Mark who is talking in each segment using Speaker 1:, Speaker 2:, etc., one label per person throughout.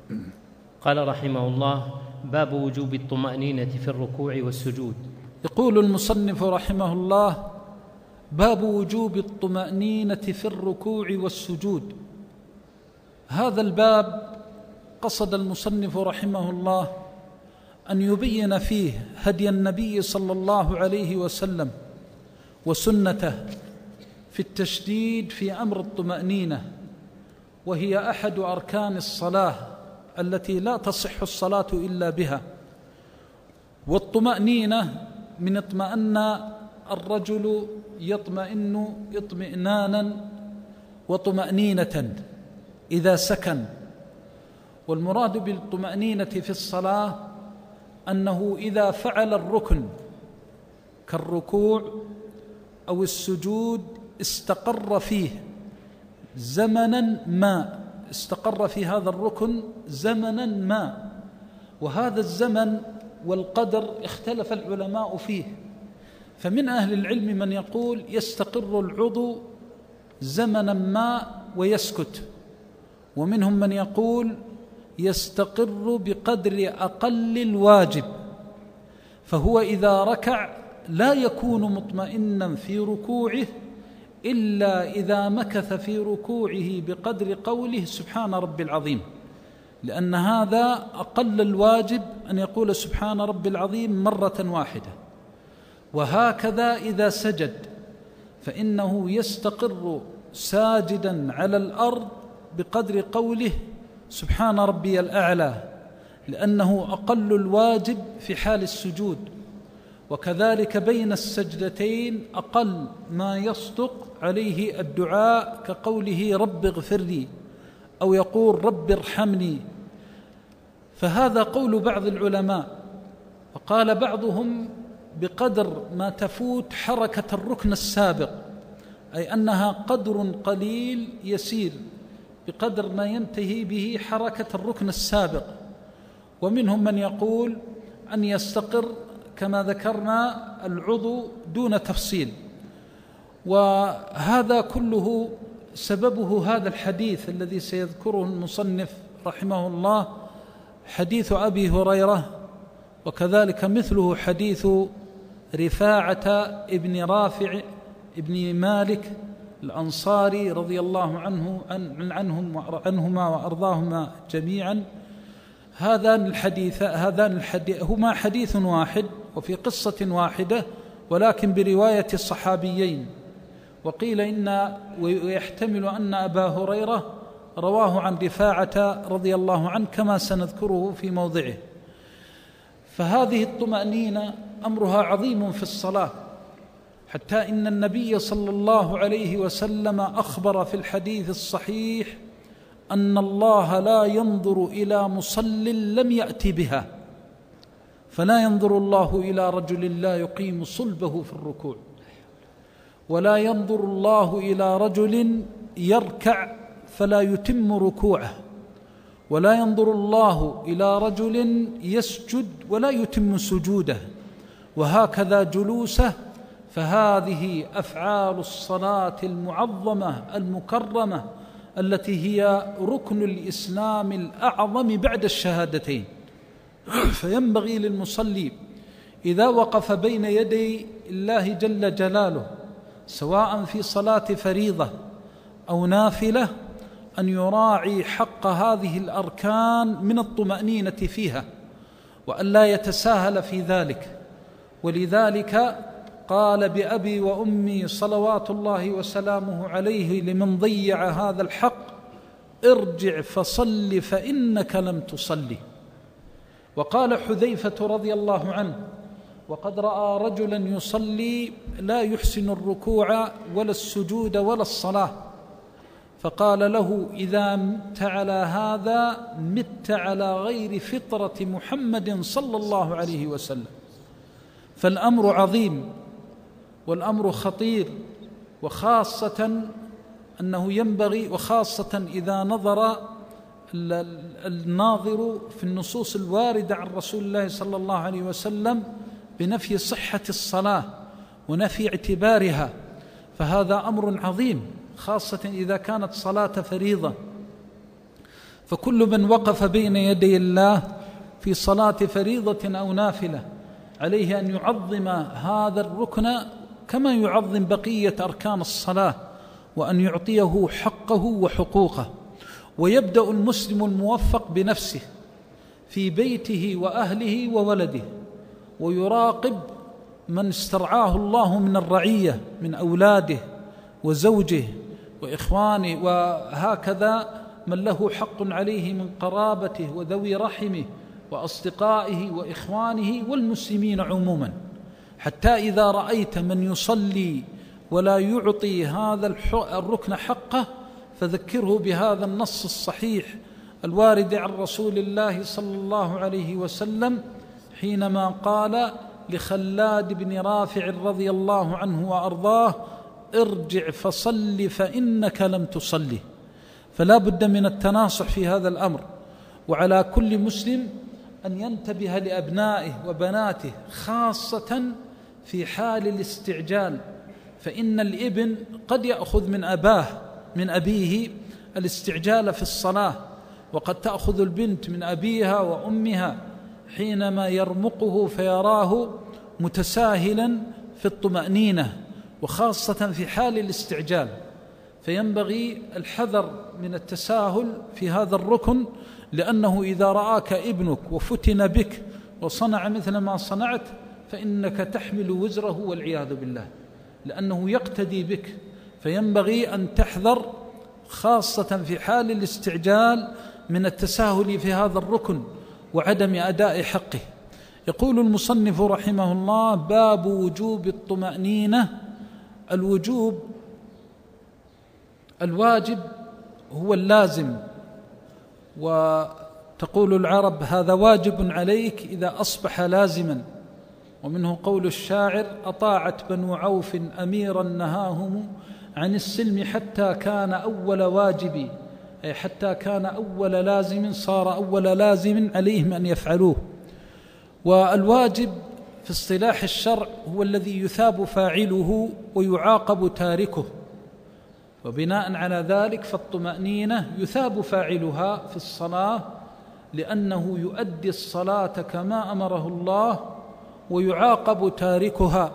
Speaker 1: قال رحمه الله: باب وجوب الطمأنينة في الركوع والسجود.
Speaker 2: يقول المصنف رحمه الله: باب وجوب الطمأنينة في الركوع والسجود. هذا الباب قصد المصنف رحمه الله أن يبين فيه هدي النبي صلى الله عليه وسلم وسنته في التشديد في أمر الطمأنينة، وهي أحد أركان الصلاة التي لا تصح الصلاة إلا بها. والطمأنينة من اطمأن الرجل يطمئن اطمئنانا وطمأنينة إذا سكن. والمراد بالطمأنينة في الصلاة أنه إذا فعل الركن كالركوع أو السجود استقر فيه زمنا ما، استقر في هذا الركن زمنا ما، وهذا الزمن والقدر اختلف العلماء فيه. فمن أهل العلم من يقول يستقر العضو زمنا ما ويسكت، ومنهم من يقول يستقر بقدر أقل الواجب، فهو إذا ركع لا يكون مطمئنا في ركوعه إلا إذا مكث في ركوعه بقدر قوله سبحان ربي العظيم، لأن هذا أقل الواجب أن يقول سبحان ربي العظيم مرة واحدة. وهكذا إذا سجد فإنه يستقر ساجدا على الأرض بقدر قوله سبحان ربي الأعلى، لأنه أقل الواجب في حال السجود. وكذلك بين السجدتين أقل ما يصدق عليه الدعاء كقوله رب اغفر لي أو يقول رب ارحمني. فهذا قول بعض العلماء. وقال بعضهم بقدر ما تفوت حركة الركن السابق، أي أنها قدر قليل يسير بقدر ما ينتهي به حركة الركن السابق. ومنهم من يقول أن يستقر كما ذكرنا العضو دون تفصيل. وهذا كله سببه هذا الحديث الذي سيذكره المصنف رحمه الله، حديث أبي هريرة، وكذلك مثله حديث رفاعة ابن رافع ابن مالك الأنصاري رضي الله عنهما وأرضاهما جميعا. هذان الحديث هما حديث واحد وفي قصة واحدة، ولكن برواية الصحابيين. وقيل ويحتمل أن أبا هريرة رواه عن رفاعة رضي الله عنه كما سنذكره في موضعه. فهذه الطمأنينة أمرها عظيم في الصلاة، حتى إن النبي صلى الله عليه وسلم أخبر في الحديث الصحيح أن الله لا ينظر إلى مصل لم يأتي بها، فلا ينظر الله إلى رجل لا يقيم صلبه في الركوع، ولا ينظر الله إلى رجل يركع فلا يتم ركوعه، ولا ينظر الله إلى رجل يسجد ولا يتم سجوده، وهكذا جلوسه. فهذه أفعال الصلاة المعظمة المكرمة التي هي ركن الإسلام الأعظم بعد الشهادتين. فينبغي للمصلي إذا وقف بين يدي الله جل جلاله سواء في صلاة فريضة أو نافلة أن يراعي حق هذه الأركان من الطمأنينة فيها، وأن لا يتساهل في ذلك. ولذلك قال بأبي وأمي صلوات الله وسلامه عليه لمن ضيع هذا الحق: ارجع فصل فإنك لم تصلي. وقال حذيفة رضي الله عنه: وقد رأى رجلا يصلي لا يحسن الركوع ولا السجود ولا الصلاة، فقال له: إذا مت على هذا مت على غير فطرة محمد صلى الله عليه وسلم. فالأمر عظيم والأمر خطير، وخاصة أنه ينبغي، وخاصة إذا نظر الناظر في النصوص الواردة عن رسول الله صلى الله عليه وسلم بنفي صحة الصلاة ونفي اعتبارها، فهذا أمر عظيم، خاصة إذا كانت صلاة فريضة. فكل من وقف بين يدي الله في صلاة فريضة أو نافلة عليه أن يعظم هذا الركن كما يعظم بقية أركان الصلاة، وأن يعطيه حقه وحقوقه. ويبدأ المسلم الموفق بنفسه في بيته وأهله وولده، ويراقب من استرعاه الله من الرعية من أولاده وزوجه وإخوانه، وهكذا من له حق عليه من قرابته وذوي رحمه وأصدقائه وإخوانه والمسلمين عموما، حتى إذا رأيت من يصلي ولا يعطي هذا الركن حقه فذكره بهذا النص الصحيح الوارد عن رسول الله صلى الله عليه وسلم حينما قال لخلاد بن رافع رضي الله عنه وأرضاه: ارجع فصل فإنك لم تصلي. فلا بد من التناصح في هذا الأمر، وعلى كل مسلم أن ينتبه لأبنائه وبناته خاصة في حال الاستعجال، فإن الابن قد يأخذ من أبيه الاستعجال في الصلاة، وقد تأخذ البنت من أبيها وأمها حينما يرمقه فيراه متساهلا في الطمأنينة، وخاصة في حال الاستعجال. فينبغي الحذر من التساهل في هذا الركن، لأنه إذا رآك ابنك وفتن بك وصنع مثل ما صنعت فإنك تحمل وزره والعياذ بالله، لأنه يقتدي بك. فينبغي أن تحذر خاصة في حال الاستعجال من التساهل في هذا الركن وعدم أداء حقه. يقول المصنف رحمه الله: باب وجوب الطمأنينة. الواجب هو اللازم، وتقول العرب: هذا واجب عليك إذا أصبح لازما. ومنه قول الشاعر: أطاعت بنو عوف أميرا نهاهم عن السلم حتى كان أول واجب، أي حتى كان أول لازم صار أول لازم عليهم أن يفعلوه. والواجب في اصطلاح الشرع هو الذي يثاب فاعله ويعاقب تاركه، وبناء على ذلك فالطمأنينة يثاب فاعلها في الصلاة لأنه يؤدي الصلاة كما أمره الله، ويعاقب تاركها.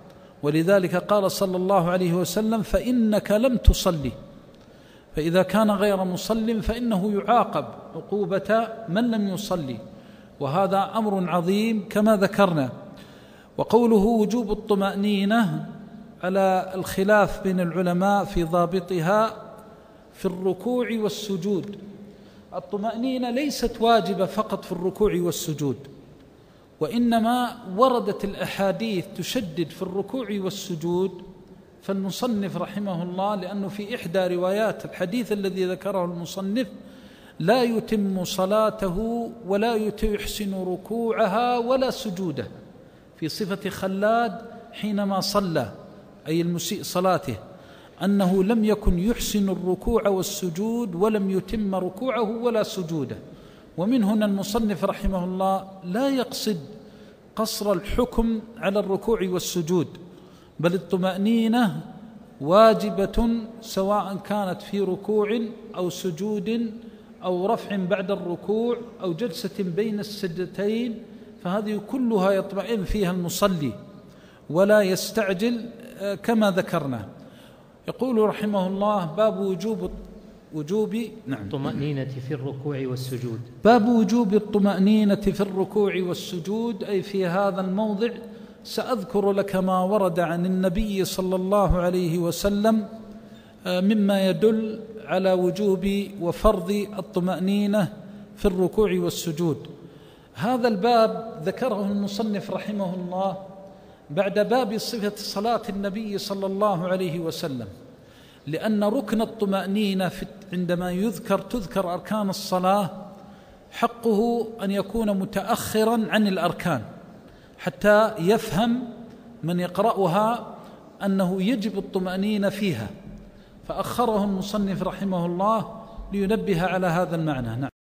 Speaker 2: ولذلك قال صلى الله عليه وسلم: فإنك لم تصلي. فإذا كان غير مصل فإنه يعاقب عقوبة من لم يصلي، وهذا أمر عظيم كما ذكرنا. وقوله وجوب الطمأنينة على الخلاف بين العلماء في ضابطها في الركوع والسجود. الطمأنينة ليست واجبة فقط في الركوع والسجود، وإنما وردت الأحاديث تشدد في الركوع والسجود. فالمصنف رحمه الله لأنه في إحدى روايات الحديث الذي ذكره المصنف: لا يتم صلاته ولا يحسن ركوعها ولا سجوده، في صفة خلاد حينما صلى، أي المسيء صلاته، أنه لم يكن يحسن الركوع والسجود ولم يتم ركوعه ولا سجوده. ومن هنا المصنف رحمه الله لا يقصد قصر الحكم على الركوع والسجود، بل الطمأنينة واجبة سواء كانت في ركوع أو سجود أو رفع بعد الركوع أو جلسة بين السجدتين، فهذه كلها يطمئن فيها المصلي ولا يستعجل كما ذكرنا. يقول رحمه الله: باب وجوب
Speaker 1: الطمأنينة في الركوع والسجود.
Speaker 2: باب وجوب الطمأنينة في الركوع والسجود، أي في هذا الموضع سأذكر لك ما ورد عن النبي صلى الله عليه وسلم مما يدل على وجوب وفرض الطمأنينة في الركوع والسجود. هذا الباب ذكره المصنف رحمه الله بعد باب صفة صلاة النبي صلى الله عليه وسلم، لأن ركن الطمأنينة عندما تذكر أركان الصلاة حقه أن يكون متأخرا عن الأركان، حتى يفهم من يقرأها أنه يجب الطمأنينة فيها، فأخره المصنف رحمه الله لينبه على هذا المعنى.